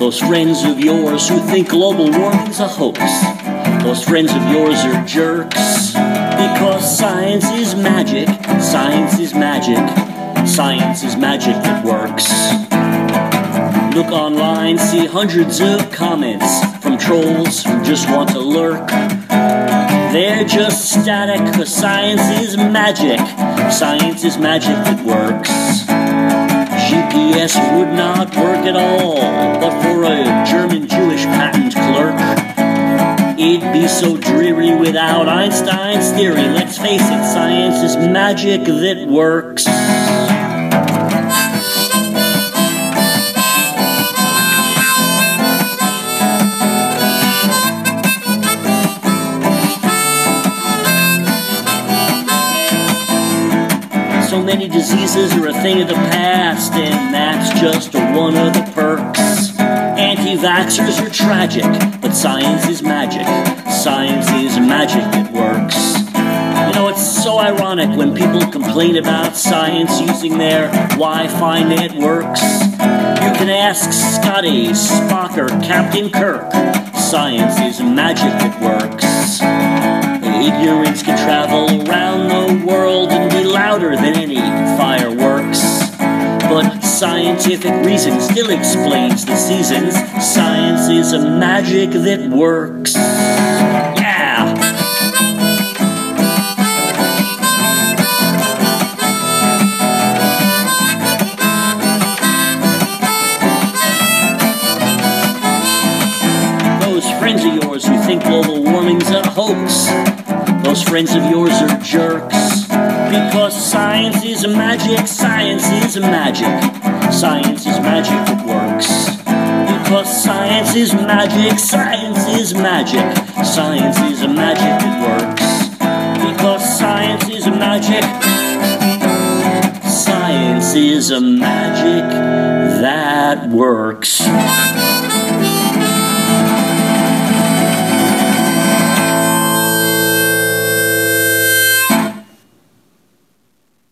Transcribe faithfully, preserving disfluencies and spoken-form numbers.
Those friends of yours who think global warming's a hoax, those friends of yours are jerks. Because science is magic, science is magic, science is magic that works. Look online, see hundreds of comments from trolls who just want to lurk. They're just static, cause science is magic, science is magic that works. G P S would not work at all, but for a German Jewish patent clerk. It'd be so dreary without Einstein's theory. Let's face it, science is magic that works. So many diseases are a thing of the past, and that's just one of the perks. Anti-vaxxers are tragic, but science is magic. Science is magic that works. You know, it's so ironic when people complain about science using their Wi-Fi networks. You can ask Scotty, Spock, or Captain Kirk. Science is magic that works. Ignorance can travel around the world and be louder than any fireworks. But scientific reason still explains the seasons. Science is a magic that works. Yeah! Those friends of yours who think global warming's a hoax, those friends of yours are jerks. Because science is magic, science is magic, science is magic that works. Because science is magic, science is magic, science is a magic that works. Because science is magic, science is a magic that works.